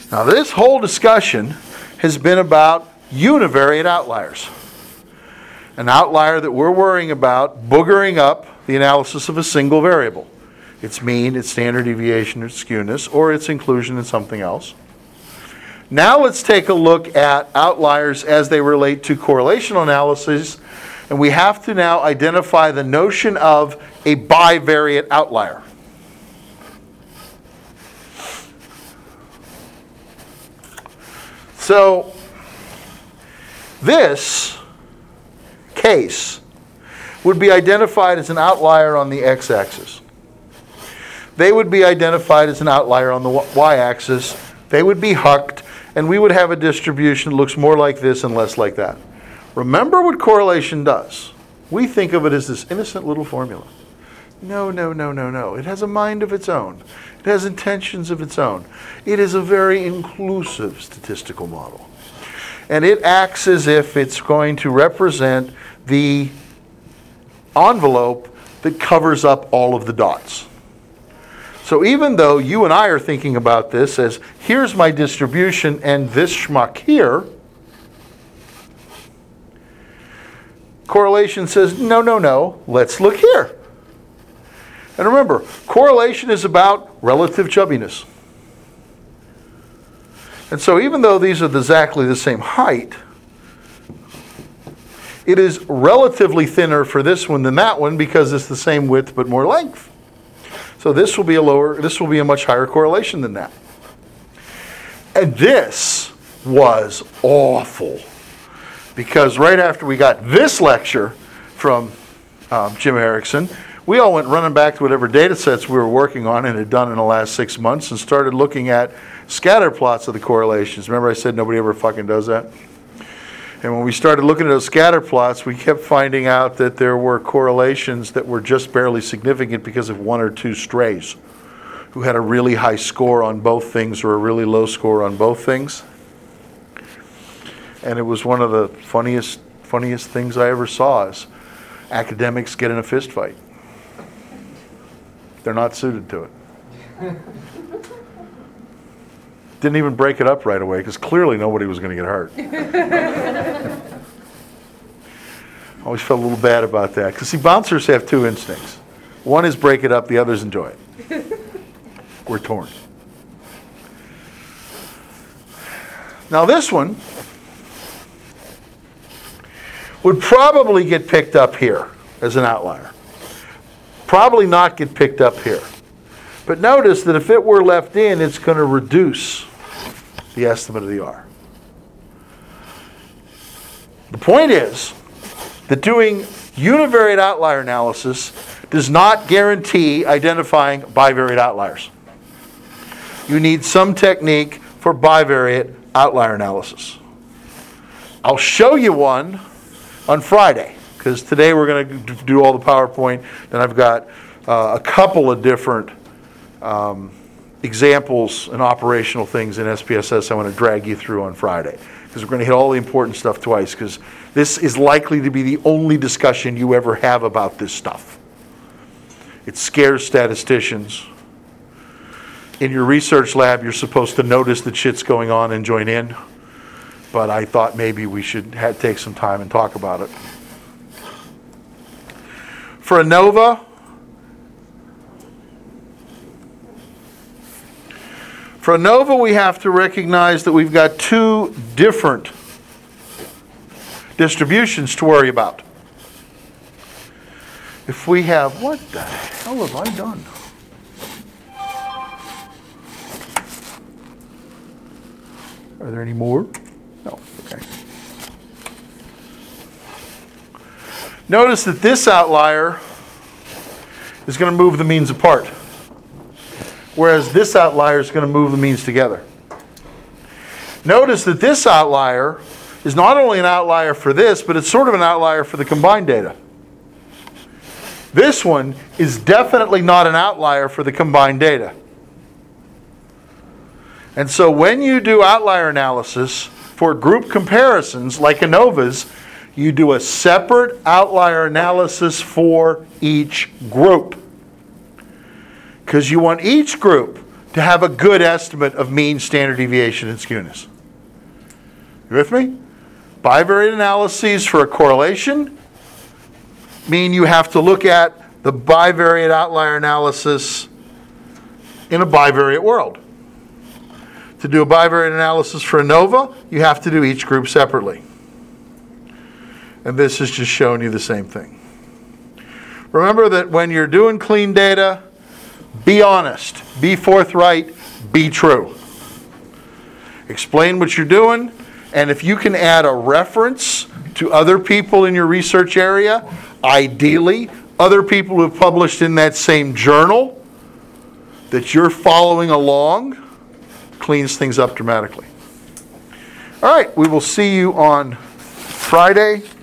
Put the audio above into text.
Now this whole discussion has been about univariate outliers. An outlier that we're worrying about boogering up the analysis of a single variable. Its mean, its standard deviation, its skewness, or its inclusion in something else. Now let's take a look at outliers as they relate to correlational analysis, and we have to now identify the notion of a bivariate outlier. So this case would be identified as an outlier on the x-axis. They would be identified as an outlier on the y-axis. They would be hucked, and we would have a distribution that looks more like this and less like that. Remember what correlation does. We think of it as this innocent little formula. No. It has a mind of its own. It has intentions of its own. It is a very inclusive statistical model. And it acts as if it's going to represent the envelope that covers up all of the dots. So even though you and I are thinking about this as, here's my distribution and this schmuck here, correlation says, no, let's look here. And remember, correlation is about relative chubbiness. And so even though these are exactly the same height, it is relatively thinner for this one than that one because it's the same width but more length. So this will be a much higher correlation than that. And this was awful because right after we got this lecture from Jim Erickson, we all went running back to whatever data sets we were working on and had done in the last 6 months and started looking at scatter plots of the correlations. Remember I said nobody ever fucking does that? And when we started looking at those scatter plots, we kept finding out that there were correlations that were just barely significant because of one or two strays who had a really high score on both things or a really low score on both things. And it was one of the funniest things I ever saw is academics get in a fist fight. They're not suited to it. Didn't even break it up right away because clearly nobody was going to get hurt. Always felt a little bad about that because see, bouncers have two instincts. One is break it up, the other's enjoy it. We're torn. Now this one would probably get picked up here as an outlier. Probably not get picked up here. But notice that if it were left in, it's going to reduce the estimate of the R. The point is that doing univariate outlier analysis does not guarantee identifying bivariate outliers. You need some technique for bivariate outlier analysis. I'll show you one on Friday, because today we're going to do all the PowerPoint, and I've got a couple of different examples and operational things in SPSS I want to drag you through on Friday, because we're going to hit all the important stuff twice, because this is likely to be the only discussion you ever have about this stuff. It scares statisticians. In your research lab, you're supposed to notice that shit's going on and join in, but I thought maybe we should take some time and talk about it. For ANOVA, we have to recognize that we've got two different distributions to worry about. If we have, what the hell have I done? Are there any more? No, okay. Notice that this outlier is going to move the means apart, whereas this outlier is going to move the means together. Notice that this outlier is not only an outlier for this, but it's sort of an outlier for the combined data. This one is definitely not an outlier for the combined data. And so when you do outlier analysis for group comparisons like ANOVA's, you do a separate outlier analysis for each group. Because you want each group to have a good estimate of mean, standard deviation, and skewness. You with me? Bivariate analyses for a correlation mean you have to look at the bivariate outlier analysis in a bivariate world. To do a bivariate analysis for ANOVA, you have to do each group separately. And this is just showing you the same thing. Remember that when you're doing clean data, be honest, be forthright, be true. Explain what you're doing, and if you can add a reference to other people in your research area, ideally other people who have published in that same journal that you're following along, cleans things up dramatically. All right, we will see you on Friday.